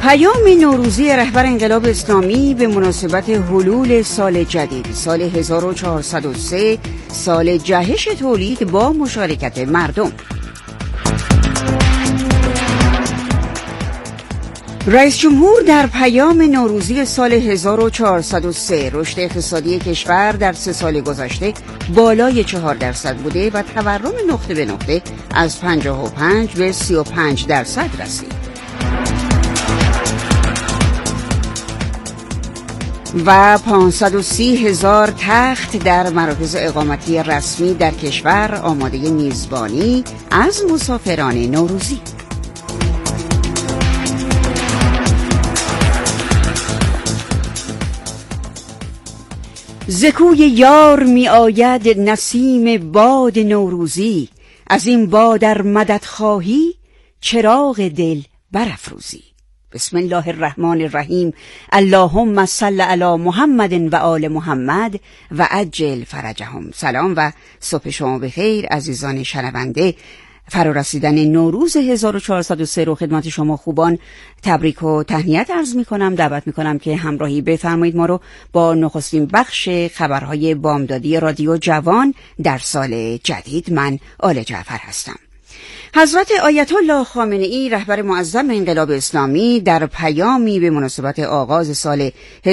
پیام نوروزی رهبر انقلاب اسلامی به مناسبت حلول سال جدید، سال 1403، سال جهش تولید با مشارکت مردم. رئیس جمهور در پیام نوروزی سال 1403 رشد اقتصادی کشور در 3 سال گذشته بالای 4% بوده و تورم نقطه به نقطه از 55 به 35% رسید. و 530,000 تخت در مراکز اقامتی رسمی در کشور آماده میزبانی از مسافران نوروزی. ز کوی یار می آید نسیم باد نوروزی، از این باد ار مدد خواهی چراغ دل برافروزی. بسم الله الرحمن الرحیم. اللهم صل علی محمد و آل محمد و عجل فرجهم. سلام و صبح شما بخیر عزیزان شنونده. فرارسیدن نوروز 1403 رو خدمت شما خوبان تبریک و تهنیت عرض می کنم. دعوت می کنم که همراهی بفرمایید ما رو با نخستین بخش خبرهای بامدادی رادیو جوان در سال جدید. من آل جعفر هستم. حضرت آیت الله خامنه ای رهبر معظم انقلاب اسلامی در پیامی به مناسبت آغاز سال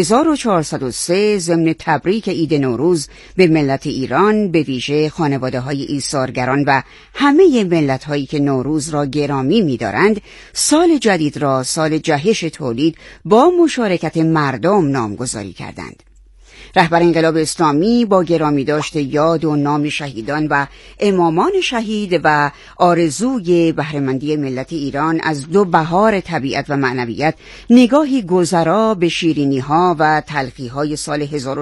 1403 ضمن تبریک عید نوروز به ملت ایران، به ویژه خانواده‌های ایثارگران و همه ملت‌هایی که نوروز را گرامی می‌دارند، سال جدید را سال جهش تولید با مشارکت مردم نامگذاری کردند. رهبر انقلاب اسلامی با گرامی داشت یاد و نام شهیدان و امامان شهید و آرزوی بهره‌مندی ملت ایران از 2 بهار طبیعت و معنویت نگاهی گذرا به شیرینی‌ها و تلخی‌های سال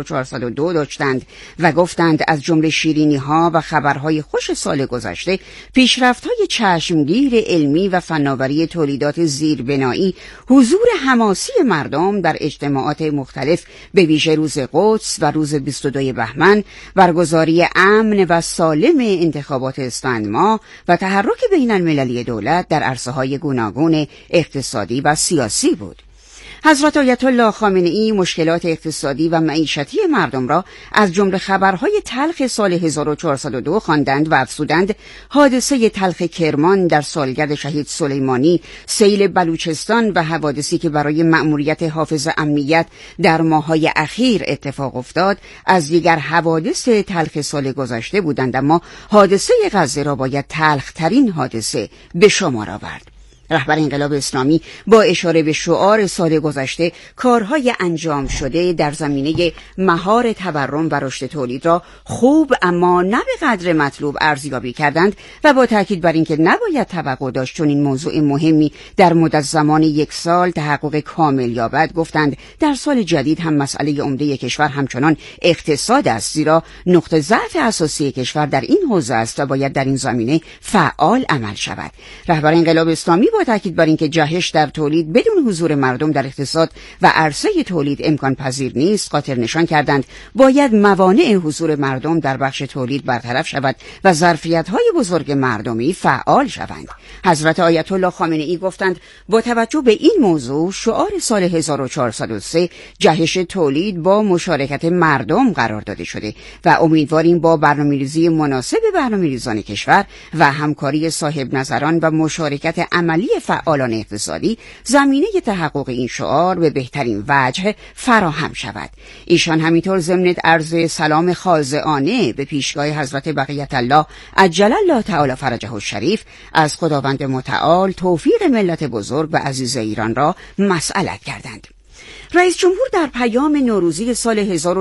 1402 داشتند و گفتند از جمله شیرینی‌ها و خبرهای خوش سال گذشته پیشرفت‌های چشمگیر علمی و فناوری تولیدات زیربنایی، حضور حماسی مردم در اجتماعات مختلف به ویژه روز قدس و روز 22 بهمن، برگزاری امن و سالم انتخابات اسفند ماه و تحرک بین المللی دولت در عرصه‌های گوناگون اقتصادی و سیاسی بود. حضرت آیت الله خامنه ای مشکلات اقتصادی و معیشتی مردم را از جمله خبرهای تلخ سال 1402 خواندند و افزودند حادثه تلخ کرمان در سالگرد شهید سلیمانی، سیل بلوچستان و حوادثی که برای مأموریت حافظ امنیت در ماه‌های اخیر اتفاق افتاد از دیگر حوادث تلخ سال گذشته بودند، اما حادثه غزه را باید تلخ‌ترین حادثه به شمار آورد. رهبر انقلاب اسلامی با اشاره به شعار سال گذشته کارهای انجام شده در زمینه مهار تورم و رشد تولید را خوب اما نه به قدر مطلوب ارزیابی کردند و با تاکید بر اینکه نباید توقع داشت چون این موضوع مهمی در مدت زمان 1 سال تحقق کامل یابد، گفتند در سال جدید هم مسئله عمده کشور همچنان اقتصاد است، زیرا نقطه ضعف اساسی کشور در این حوزه است و باید در این زمینه فعال عمل شود. رهبر انقلاب اسلامی با تاکید بر اینکه جهش در تولید بدون حضور مردم در اقتصاد و عرصه تولید امکان پذیر نیست، خاطر نشان کردند باید موانع حضور مردم در بخش تولید برطرف شود و ظرفیت‌های بزرگ مردمی فعال شوند. حضرت آیت الله خامنه ای گفتند با توجه به این موضوع شعار سال 1403 جهش تولید با مشارکت مردم قرار داده شده و امیدواریم با برنامه‌ریزی مناسب برنامه‌ریزان کشور و همکاری صاحب نظران و مشارکت عملی فعالان اقتصادی زمینه تحقق این شعار به بهترین وجه فراهم شود. ایشان همینطور ضمن عرض سلام خاضعانه به پیشگاه حضرت بقیت الله عجل الله تعالی فرجه الشریف از خداوند متعال توفیق ملت بزرگ و عزیز ایران را مسئلت کردند. رئیس جمهور در پیام نوروزی سال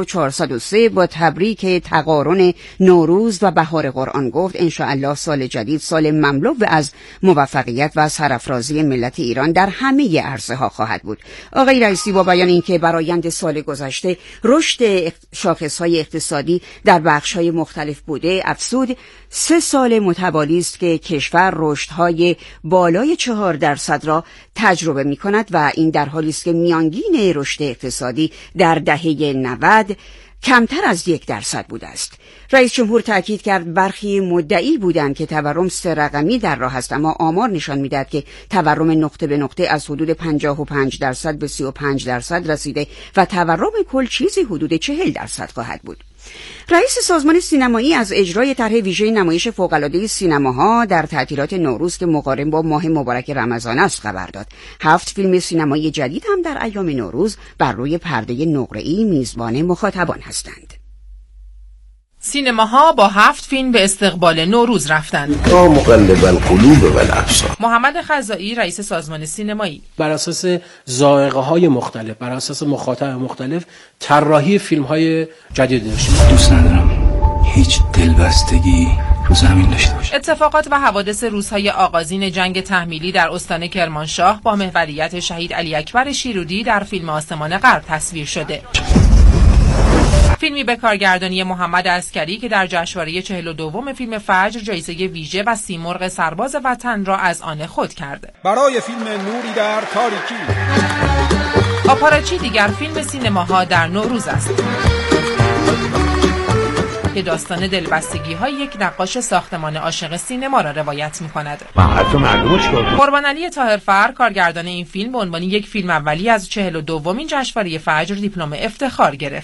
1403 با تبریک تقارن نوروز و بهار قرآن گفت انشاءالله سال جدید سال مملو از موفقیت و سرافرازی ملت ایران در همه عرصه‌ها خواهد بود. آقای رئیسی با بیان اینکه برآیند سال گذشته رشد شاخص‌های اقتصادی در بخش‌های مختلف بوده، افزود 3 سال متوالی است که کشور رشدهای بالای 4% را تجربه می‌کند و این در حالی است که میانگین رشد اقتصادی در دهه 90 کمتر از 1% بوده است. رئیس جمهور تاکید کرد برخی مدعی بودند که تورم 3 رقمی در راه است، اما آمار نشان می‌دهد که تورم نقطه به نقطه از حدود 55% به 35% رسیده و تورم کل چیزی حدود 40% خواهد بود. رئیس سازمان سینمایی از اجرای طرح ویژه نمایش فوق‌العاده سینماها در تعطیلات نوروز که مقارن با ماه مبارک رمضان است خبر داد. 7 فیلم سینمایی جدید هم در ایام نوروز بر روی پرده نقره‌ای میزبان مخاطبان هستند. سینماها با 7 فیلم به استقبال نوروز رفتند. یا مقلب القلوب و الابصار. محمد خزائی رئیس سازمان سینمایی: بر اساس ذائقه‌های مختلف، بر اساس مخاطب مختلف طراحی فیلم‌های جدید داشتیم. دوست ندارم هیچ دلبستگی رو زمین داشته باشه. اتفاقات و حوادث روزهای آغازین جنگ تحمیلی در استان کرمانشاه با محوریت شهید علی اکبر شیرودی در فیلم آسمان غرب تصویر شده. فیلمی به کارگردانی محمد عسکری که در جشنواره 42م فیلم فجر جایزه ویژه و سیمرغ سرباز وطن را از آن خود کرده. برای فیلم نوری در تاریکی. آپاراچی دیگر فیلم سینماها در نوروز است که داستان دلبستگی‌های یک نقاش ساختمان عاشق سینما را روایت می‌کند. قربانعلی طاهرفر کارگردان این فیلم به عنوان یک فیلم اولی از 42مین جشنواره فجر دیپلم افتخار گرفت.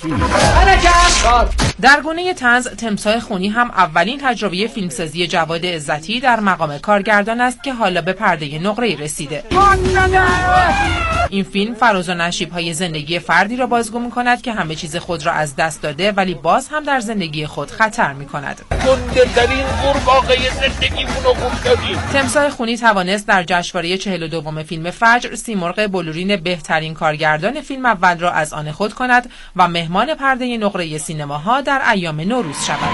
در گونه طنز تمساح خونی هم اولین تجربه فیلمسازی جواد عزتی در مقام کارگردان است که حالا به پرده نقره‌ای رسیده. این فیلم فراز و نشیب‌های زندگی فردی را بازگو می‌کند که همه چیز خود را از دست داده ولی باز هم در زندگی خود خطر می‌کند. گنده‌ترین قورباغه زندگیمون رو گم کردیم. تمساح خونی توانست در جشنواره 42م فیلم فجر سیمرغ بلورین بهترین کارگردان فیلم اول را از آن خود کند و مهمان پرده نقره‌ای سینماها در ایام نوروز شود.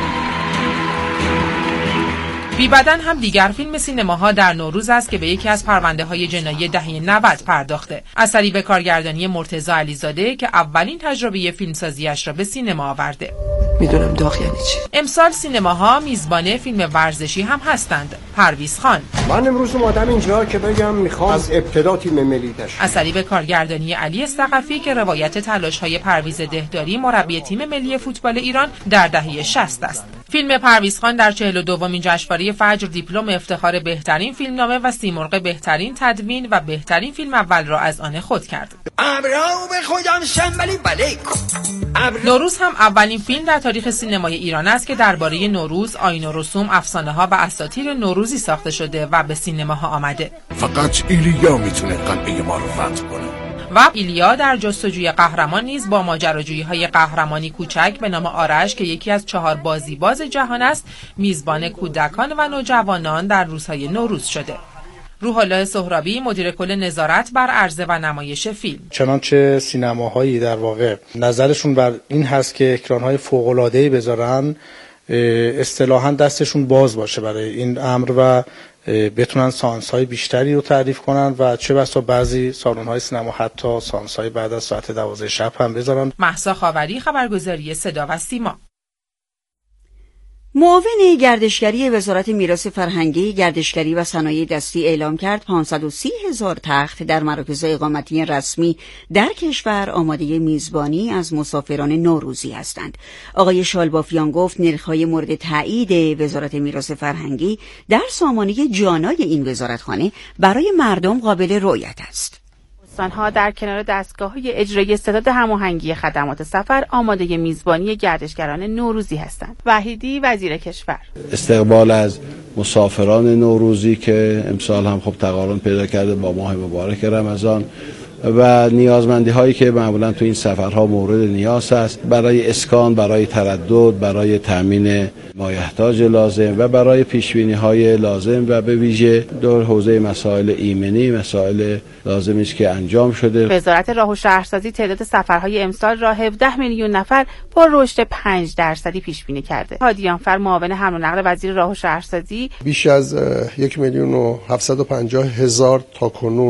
بی‌بدن هم دیگر فیلم سینماها در نوروز است که به یکی از پرونده‌های جنایی دهه 90 پرداخته. اثری به کارگردانی مرتضی علیزاده که اولین تجربه فیلمسازیش را به سینما آورده. میدونم داغ یعنی چی. امسال سینماها میزبان فیلم ورزشی هم هستند. پرویز خان. من امروز اومدم اینجا که بگم میخوام از ابتدا تیم ملی تشکیل. اثری به کارگردانی علی ثقفی که روایت تلاش‌های پرویز دهداری مربی تیم ملی فوتبال ایران در دهه 60 است. فیلم پرویز خان در 42مین جشنواره فجر دیپلم افتخار بهترین فیلمنامه و سیمرغ بهترین تدوین و بهترین فیلم اول را از آن خود کرد. نوروز هم اولین فیلم در تاریخ سینمای ایران است که درباره نوروز، آیین و رسوم، افسانه‌ها و اساطیر نوروزی ساخته شده و به سینماها آمده. فقط ایلیا میتونه قلعه ما رو فتح کنه. و ایلیا در جستجوی قهرمان نیز با ماجراجویی‌های قهرمانی کوچک به نام آرش که یکی از 4 بازیباز جهان است، میزبان کودکان و نوجوانان در روزهای نوروز شده. روح الله سهرابی مدیر کل نظارت بر عرضه و نمایش فیلم: چنانچه سینماهایی در واقع نظرشون بر این هست که اکران‌های فوق‌العاده‌ای بذارن، اصطلاحاً دستشون باز باشه برای این امر و بتونن سانس‌های بیشتری رو تعریف کنن و چه بسا بعضی سالن‌های سینما حتی سانس‌های بعد از ساعت 12 شب هم بذارن. مهسا خاوری، خبرگزاری صدا و سیما. معاون گردشگری وزارت میراث فرهنگی، گردشگری و صنایع دستی اعلام کرد 530,000 تخت در مراکز اقامتی رسمی در کشور آماده میزبانی از مسافران نوروزی هستند. آقای شالبافیان گفت نرخ‌های مورد تایید وزارت میراث فرهنگی در سامانه جانای این وزارتخانه برای مردم قابل رؤیت است. استان‌ها در کنار دستگاه‌های اجرایی ستاد هماهنگی خدمات سفر آماده میزبانی گردشگران نوروزی هستند. وحیدی وزیر کشور: استقبال از مسافران نوروزی که امسال هم خب تقارن پیدا کرده با ماه مبارک رمضان و نیازمندی هایی که معمولا تو این سفرها مورد نیاز است برای اسکان، برای تردد، برای تامین مایحتاج لازم و برای پیشبینی های لازم و به ویژه در حوزه مسائل ایمنی مسائل لازمی است که انجام شده. وزارت راه و شهرسازی تعداد سفرهای امسال را 17 میلیون نفر با رشد 5% پیش بینی کرده. هادیانفر معاون حمل و نقل وزیر راه و شهرسازی: بیش از 1,750,000 تا کنون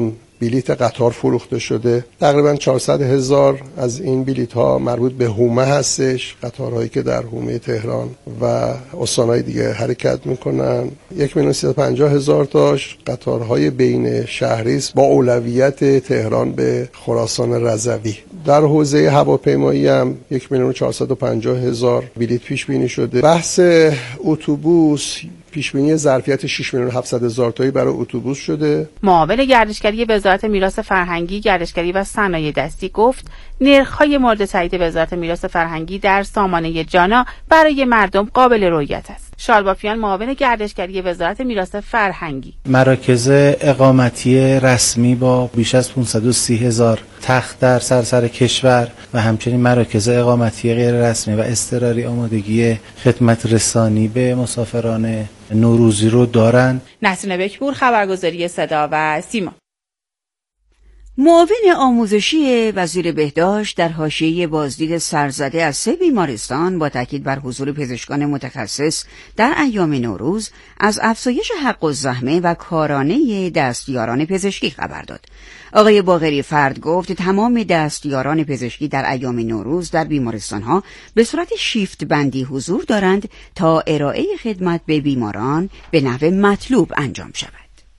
بلیت قطار فروخته شده. تقریبا 400,000 از این بلیت ها مربوط به حومه هستش، قطارهایی که در حومه تهران و استانهای دیگه حرکت میکنن. 1,350,000 تاش قطارهای بین شهری است با اولویت تهران به خراسان رضوی. در حوزه هواپیمایی هم 1,450,000 بلیت پیش بینی شده. بحث اتوبوس پیش بینی ظرفیت 6,700,000 تایی برای اتوبوس شده. معاون گردشگری وزارت میراث فرهنگی، گردشگری و صنایع دستی گفت نرخ‌های مورد تایید وزارت میراث فرهنگی در سامانه جانا برای مردم قابل رؤیت است. شالبافیان معاون گردشگری وزارت میراث فرهنگی: مراکز اقامتی رسمی با بیش از 530,000 تخت در سراسر کشور و همچنین مراکز اقامتی غیر رسمی و اضطراری آمادگی خدمت رسانی به مسافران نوروزی رو دارن. نسرین بکپور، خبرگزاری صدا و سیما. معاون آموزشی وزیر بهداشت در حاشیه بازدید سرزده از 3 بیمارستان با تاکید بر حضور پزشکان متخصص در ایام نوروز از افزایش حق الزحمه و کارانه دستیاران پزشکی خبر داد. آقای باقری فرد گفت تمام دستیاران پزشکی در ایام نوروز در بیمارستان‌ها به صورت شیفت بندی حضور دارند تا ارائه خدمت به بیماران به نحو مطلوب انجام شود.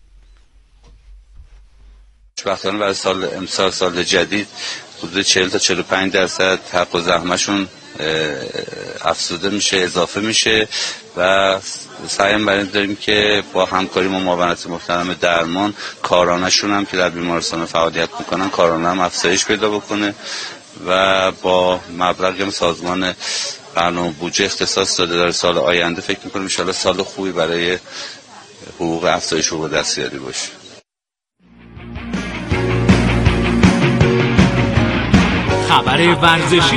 خوشبختانه برای سال جدید حدود 40 تا 45% حق و زحمه‌شون افزوده میشه، اضافه میشه و سعی برای داریم که با همکاری با معاونت محترم درمان کارانشون هم که در بیمارستان فعالیت میکنن کارانه هم افزایش پیدا بکنه و با مبلغی سازمان برنامه بودجه اختصاص داده در سال آینده فکر میکنم ان شاءالله سال خوبی برای حقوق افزایش حقوق دستیاری باشه. خبر ورزشی.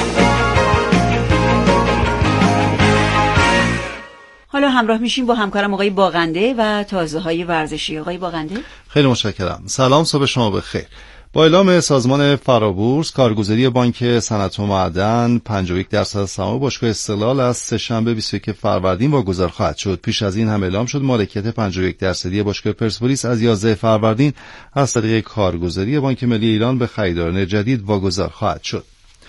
حالا همراه میشیم با همکارم آقای باغنده و تازه‌های ورزشی. آقای باغنده، خیلی متشکرم. سلام، صبح شما بخیر. با اعلام سازمان فرابورس کارگزاری بانک صنعت و معدن 51% سهام باشگاه استقلال از سه‌شنبه 21 فروردین واگذار خواهد شد. پیش از این هم اعلام شد مالکیت 51% باشگاه پرسپولیس از 11 فروردین از طریق کارگزاری بانک ملی ایران به خریداران جدید واگذار خواهد شد.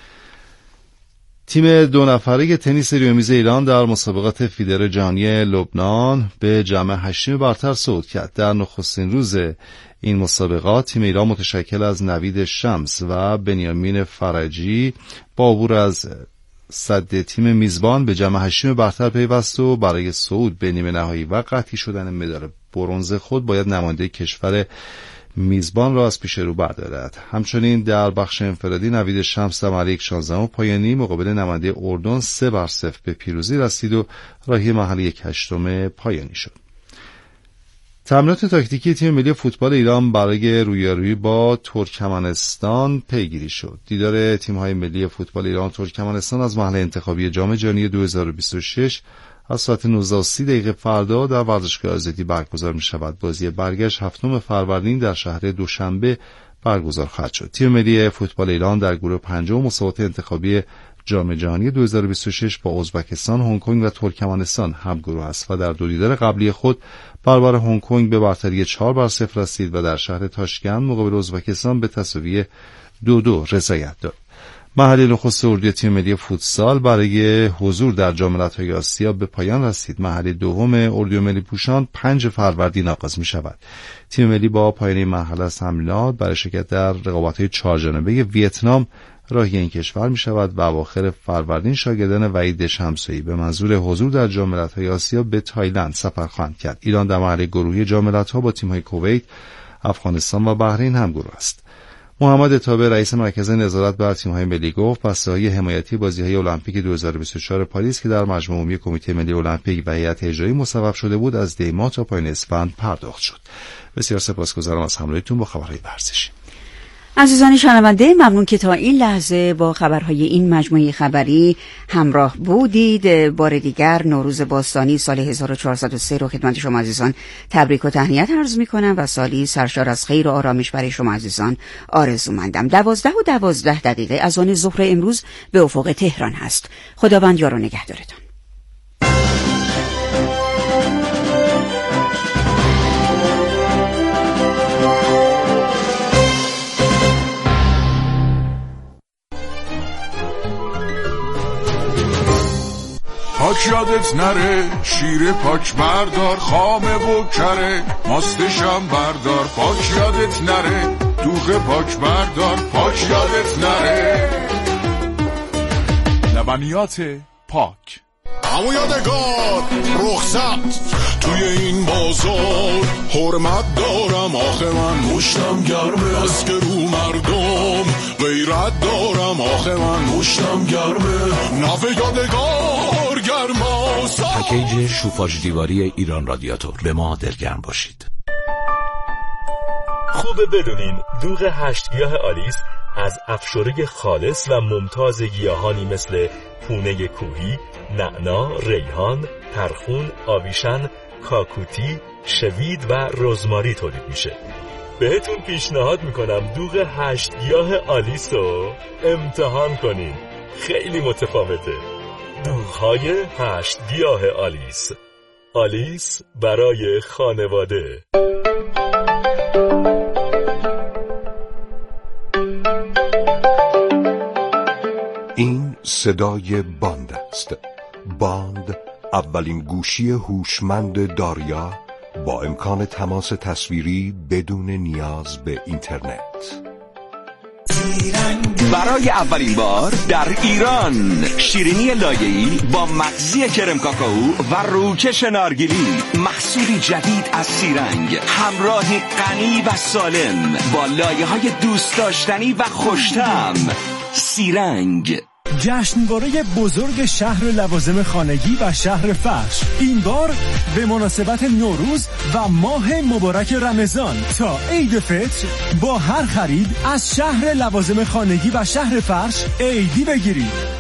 تیم 2 نفره تنیس روی میز ایران در مسابقات فیدر جهانی لبنان به جام 8 برتر صعود کرد. در نخستین روز این مسابقات تیم ایران متشکل از نوید شمس و بنیامین فرجی با عبور از صد تیم میزبان به جام 8 برتر پیوست و برای صعود به نیمه نهایی و قطعی شدن مدال برنز خود باید نماینده کشور میزبان را از پیش رو بردارد. همچنین در بخش انفرادی نوید شمس در مرحله 16 پایانی مقابل نماینده اردن 3-0 به پیروزی رسید و راهی مرحله 8 پایانی شد. تمرینات تاکتیکی تیم ملی فوتبال ایران برای رویارویی با ترکمنستان پیگیری شد. دیدار تیم‌های ملی فوتبال ایران و ترکمنستان از مرحله انتخابی جام جهانی 2026 از ساعت 19:30 فردا در ورزشگاه آزادی برگزار می شود. بازی برگشت 7 فروردین در شهر دوشنبه برگزار خواهد شد. تیم ملی فوتبال ایران در گروه 5 مسابقات انتخابی جام جهانی 2026 با ازبکستان، هنگ کنگ و ترکمنستان همگروه است و در دو دیدار قبلی خود برابر هنگ کنگ به برتری 4-0 رسید و در شهر تاشکند مقابل ازبکستان به تساوی 2-2 رضایت داد. مرحله نخست اردوی تیم ملی فوتسال برای حضور در جام ملت‌های آسیا به پایان رسید. مرحله دوم اردوی ملی پوشان 5 فروردین آغاز می شود. تیم ملی با پایان مرحله از تمرینات برای شرکت در رقابت‌های 4 جانبه ویتنام راهی این کشور می شود و اواخر فروردین شاگردان وحید شمسایی به منظور حضور در جام ملت‌های آسیا به تایلند سفر خواهند کرد. ایران در مرحله گروهی جام ملت‌ها با تیم‌های کویت، افغانستان و بحرین همگروه است. محمد تابع رئیس مرکز نظارت بر تیم‌های ملی گفت بسته‌های حمایتی بازی‌های المپیک 2024 پاریس که در مجمع عمومی کمیته ملی المپیک و هیئت اجرایی مصوب شده بود از دی ماه تا پایان اسفند پرداخت شد. بسیار سپاسگزارم از همراهیتون با خبرهای ورزشی. عزیزان شنونده، ممنون که تا این لحظه با خبرهای این مجموعه خبری همراه بودید. بار دیگر نوروز باستانی سال 1403 رو خدمت شما عزیزان تبریک و تهنیت عرض می‌کنم و سالی سرشار از خیر و آرامش برای شما عزیزان آرزومندم. 12:12 از آن ظهر امروز به افق تهران هست. خداوند یار و نگهدارتان. پاک یادت نره، شیر پاک بردار، خامه و کره، ماستشم بردار، پاک یادت نره، دوغ پاک بردار، پاک یادت نره. لبنیات پاک. همو یادگار رخصت توی این بازار، حرمت دارم آخه من مشتم گرمه، از که رو مردم غیرت دارم آخه من مشتم گرمه، نوه یادگار گرماست. پکیج شوفاژ دیواری ایران رادیاتور، به ما دلگرم باشید. خوبه بدونین دوغ 8 گیاه آلیس از افشوره خالص و ممتاز گیاهانی مثل پونه کوهی، نعنا، ریحان، ترخون، آویشن، کاکوتی، شوید و رزماری تولید میشه. بهتون پیشنهاد میکنم دوغ 8 گیاه آلیس رو امتحان کنین، خیلی متفاوته. دوغ‌های 8 گیاه آلیس، آلیس برای خانواده. این صدای باند است. باند اولین گوشی هوشمند داریا با امکان تماس تصویری بدون نیاز به اینترنت. برای اولین بار در ایران شیرینی لایه‌ای با مغزی کرم کاکائو و روکش نارگیلی، محصولی جدید از سیرنگ، همراهی غنی و سالم با لایه‌های دوست داشتنی و خوش‌طعم. سیرنگ، جشنواره بزرگ شهر لوازم خانگی و شهر فرش، این بار به مناسبت نوروز و ماه مبارک رمضان تا عید فطر با هر خرید از شهر لوازم خانگی و شهر فرش عیدی بگیرید.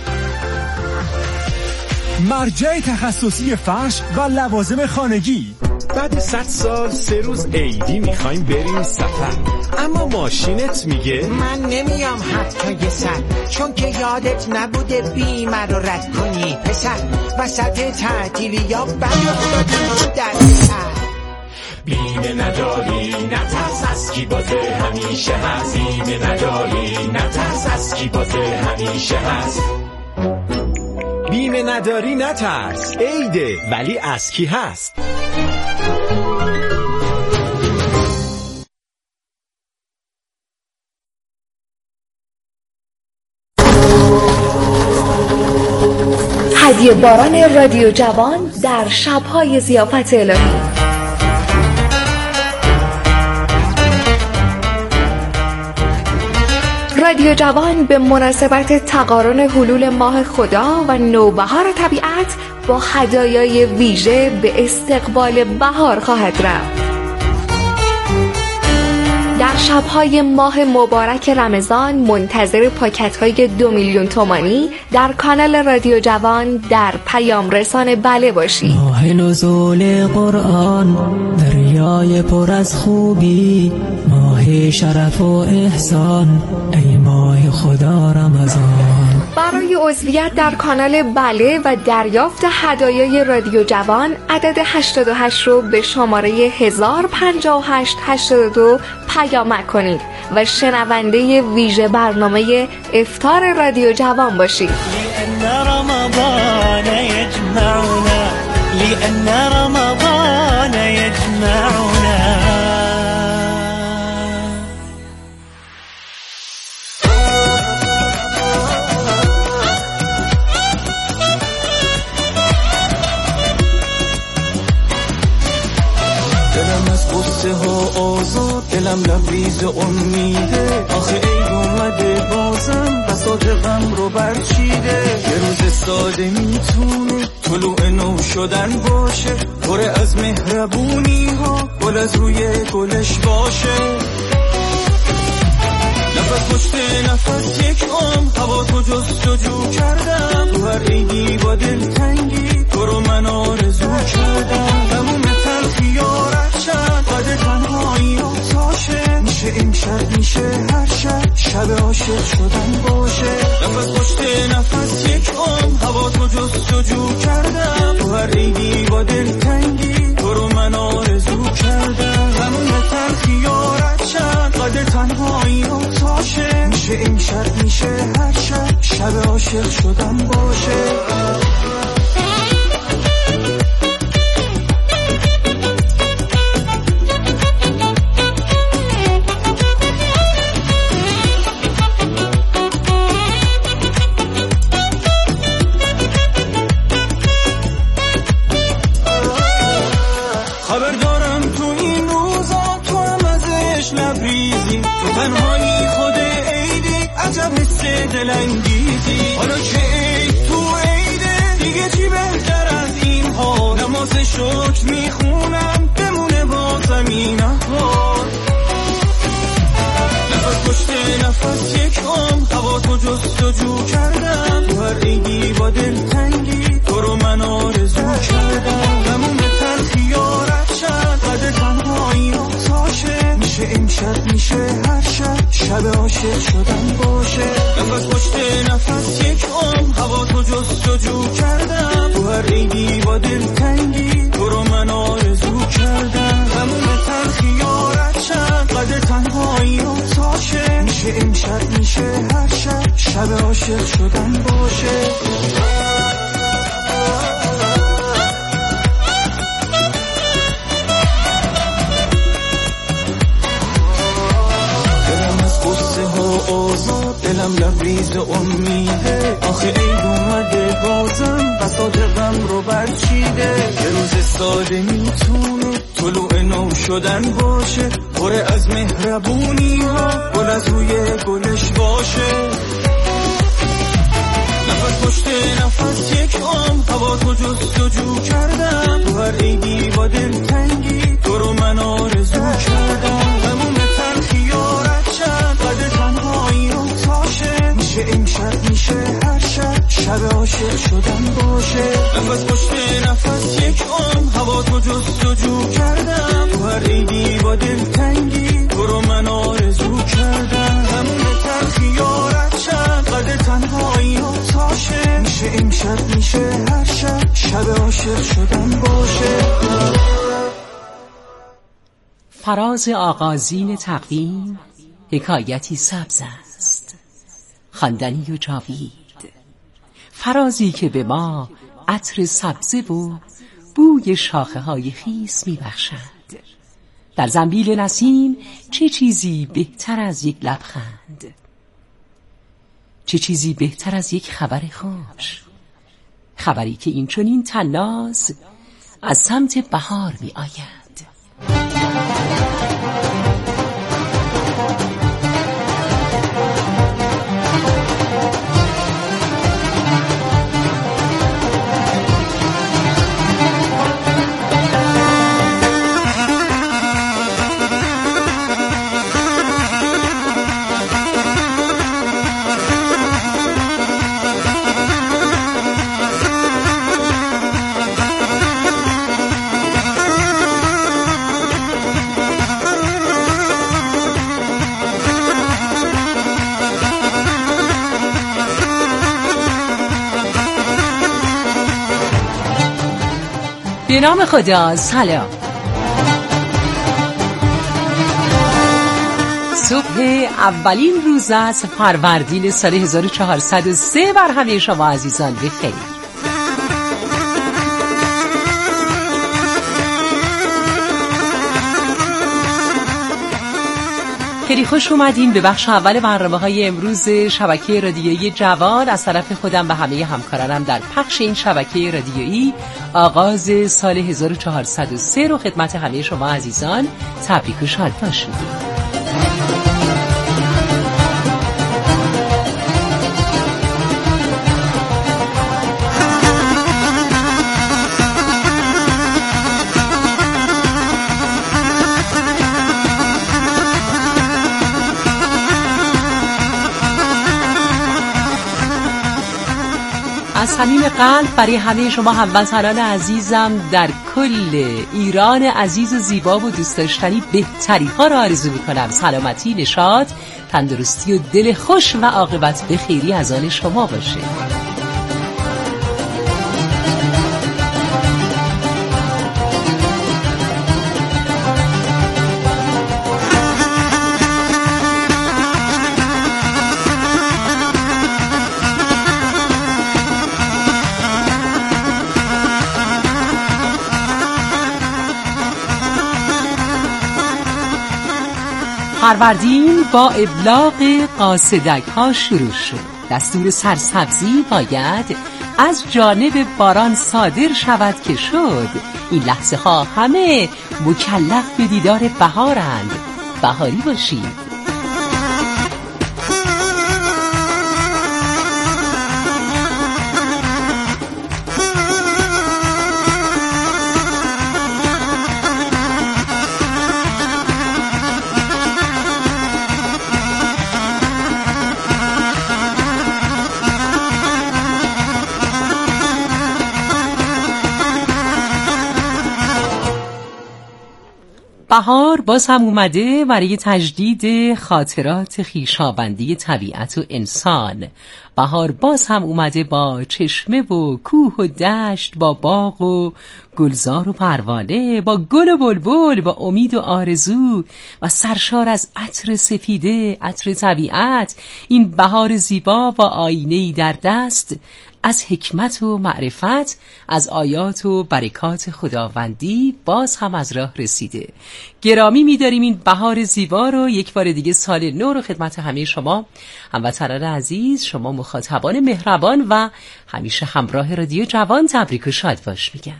مرجع تخصصی فرش و لوازم خانگی. بعد 100 سال 3 روز عیدی میخوایم بریم سفر، اما ماشینت میگه من نمیام حتی یه سر، چون که یادت نبوده بیمه رو رد کنی پسر، وسط تعطیلی یا بند افتادی در سر. بیمه نداری نترس از کی بازه همیشه هست، بیمه نداری نترس از کی بازه همیشه هست. بیمه نداری نترس، عیده ولی از کی هست. هدیه باران رادیو جوان در شب‌های ضیافت الهی. رادیو جوان به مناسبت تقارن حلول ماه خدا و نوبهار طبیعت با هدایای ویژه به استقبال بهار خواهد رفت. در شب‌های ماه مبارک رمضان منتظر پاکت‌های 2 میلیون تومانی در کانال رادیو جوان در پیام رسان بله باشید. ماه نزول قرآن، دریای پر از خوبی، ماه شرف و احسان، ای ماه خدا رمضان. برای عضویت در کانال بله و دریافت هدایای رادیو جوان عدد 88 رو به شماره 105882 پیامک کنید و شنونده ویژه برنامه افطار رادیو جوان باشید. لأن رمضان يجمعنا، لأن رمضان يجمعنا. ها آزاد، دلم لبریز امیده، آخه عید اومده بازم بساط غم رو برچیده. یه روز ساده میتونه طلوع نو شدن باشه، پر از مهربونی ها گل از روی گلش باشه. نفس پشت نفس یک هوا تو جستجو کردم، تو هر عیدی با دلتنگی تو رو من آرزو کردم. تموم تلخی ها رفشن، قد تنهایی آتاشه، میشه امشب میشه هر شب عاشق شدن باشه. نفس پشت نفس یک هوا تو جستجو کردم، تو هر عیدی با دلتنگی تو رو من آرزو کردم. تموم تلخی ها رفشن، قد تنهایی آتاشه، میشه امشب میشه هر شب عاشق شدن باشه. شب حس دلانگیزی. حالا که عید تو عیده دیگه چی بهتر از این ها، نماز شکر میخونم بمونه بازم این احوال. نفس پشت نفس یک هوا تو جستجو کردم، تو هر عیدی با دلتنگی تو رو من آرزو کردم. تموم تلخیارت شد قدر تنهایی آتاشه، میشه امشب میشه هر شب عاشق شدن باشه. نفس پشت نفس یک هوا تو جستجو کردم، تو هر عیدی با دلتنگی تو رو من آرزو کردم. تموم تلخیارت شد قدر تنهایی آتاشه، میشه امشب میشه هر شب عاشق شدن باشه. آزاد دلم لبریز امیده، آخه عید اومده بازم بساط غم رو برچیده. یه روز ساده میتونه طلوع نو شدن باشه، پر از مهربونی ها گل از روی گلش باشه. نفس پشت نفس یک هوا تو جستجو کردم، تو هر عیدی با دلتنگی تو رو من آرزو کردم. تموم تلخیارت شد قدر تنهایی آتاشه، میشه امشب میشه هر شب عاشق شدن باشه. نفس پشت نفس یک هوا تو جستجو کردم، تو هر عیدی با دلتنگی تو رو من آرزو کردم. تموم تلخیارت شد قدر تنهایی آتاشه، میشه امشب میشه هر شب عاشق شدن باشه. فراز آغازین تقویم حکایتی سبز است، خواندنی و جاوید. فرازی که به ما عطر سبزه و بوی شاخه های خیس می بخشد. در زنبیل نسیم چه چیزی بهتر از یک لبخند، چه چیزی بهتر از یک خبر خوش، خبری که این چنین طناز از سمت بهار می آید. به نام خدا. سلام. صبح اولین روز از فروردین سال 1403 بر همه شما عزیزان بخیر. خیلی خوش اومدین به بخش اول برنامه‌های امروز شبکه رادیویی جوان. از طرف خودم و همه همکارانم در پخش این شبکه رادیویی آغاز سال 1403 رو خدمت همه شما عزیزان تبریک و شاد باشید. از صمیم قلب برای همه شما هموطنان عزیزم در کل ایران عزیز و زیبا و دوست داشتنی بهتری ها را آرزو می‌کنم. سلامتی، نشاط، تندرستی و دل خوش و عاقبت بخیری از آن شما باشه. فروردین با ابلاغ قاصدک ها شروع شد. دستور سرسبزی باید از جانب باران صادر شود که شد. این لحظه ها همه مکلف به دیدار بهارند. بهاری باشید. بهار باز هم اومده برای تجدید خاطرات خویشاوندی طبیعت و انسان. بهار باز هم اومده با چشمه و کوه و دشت، با باغ و گلزار و پروانه، با گل و بلبل، با امید و آرزو و سرشار از عطر سفیده، عطر طبیعت. این بهار زیبا با آینه‌ای در دست از حکمت و معرفت، از آیات و برکات خداوندی باز هم از راه رسیده. گرامی می‌داریم این بهار زیبا رو. یک بار دیگه سال نو رو خدمت همه شما هموطنان عزیز، شما مخاطبان مهربان و همیشه همراه رادیو جوان تبریک و شاد باش میگن.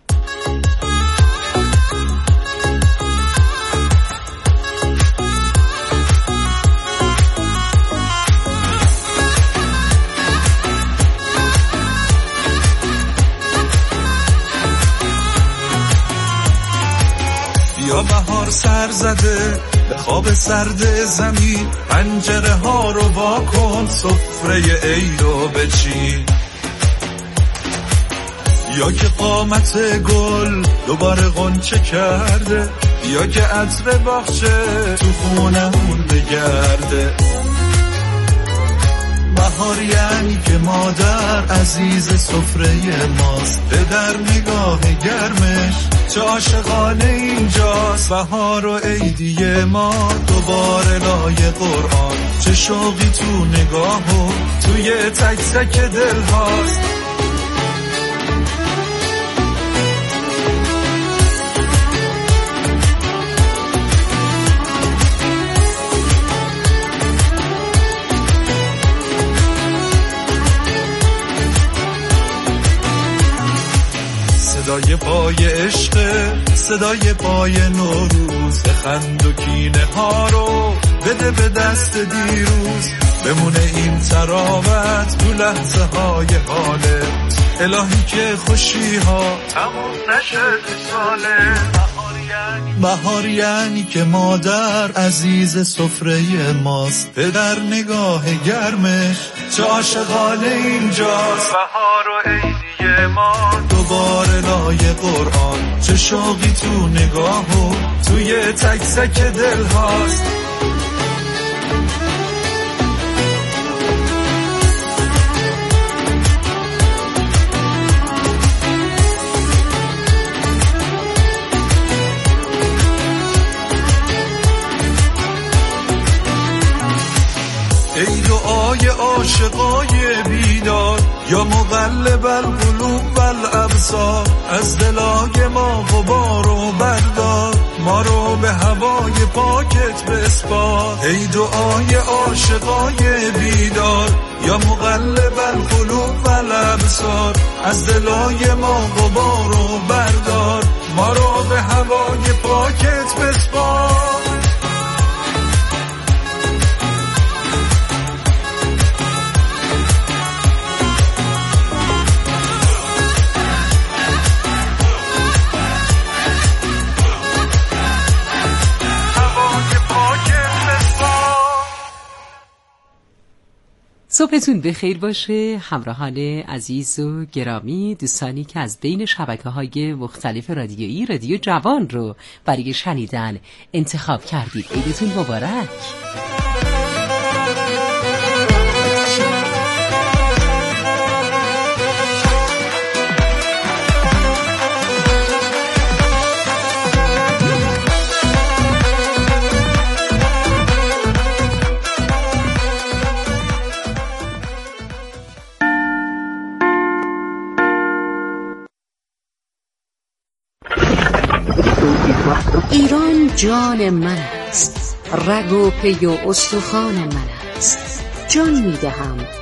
یا بهار سر زده به خواب سرد زمین، پنجره ها رو وا کن، سفره عید رو بچین. یا که قامت گل دوباره غنچه کرده، یا که عطر باغچه تو خونمون بگرده. بهار یعنی که مادر عزیز سفره ماست، به در نگاه گرمش چه عاشقانه اینجاست. بهار و عیدی ما دوباره لای قرآن، چه شوقی تو نگاه و توی تک تک دل هاست. صدای پای عشق، صدای پای نوروز، بخند و کینه ها رو بده به دست دیروز. بمونه این تراوت تو لحظه های حاله، الهی که خوشی ها تموم نشه تو ساله. بهار یعنی که مادر عزیز سفره ماست، به در نگاه گرمش چه عاشقانه اینجاست. بهار و عیدی ما دوباره لای قرآن، چه شوقی تو نگاه و توی تک تک دل هاست. ای دعای عاشقای بیدار، یا مقلب القلوب والابصار، از دلای ما غبار و بردار، ما رو به هوای پاکت بسپار. ای دعای عاشقای بیدار، یا مقلب القلوب والابصار، از دلای ما غبار و بردار، ما رو به هوای پاکت بسپار. صبحتون بخیر باشه همراهان عزیز و گرامی، دوستانی که از بین شبکه‌های مختلف رادیویی رادیو جوان رو برای شنیدن انتخاب کردید. عیدتون مبارک. ایران جان من است، رگ و پی و استخوان من است. جان میدهم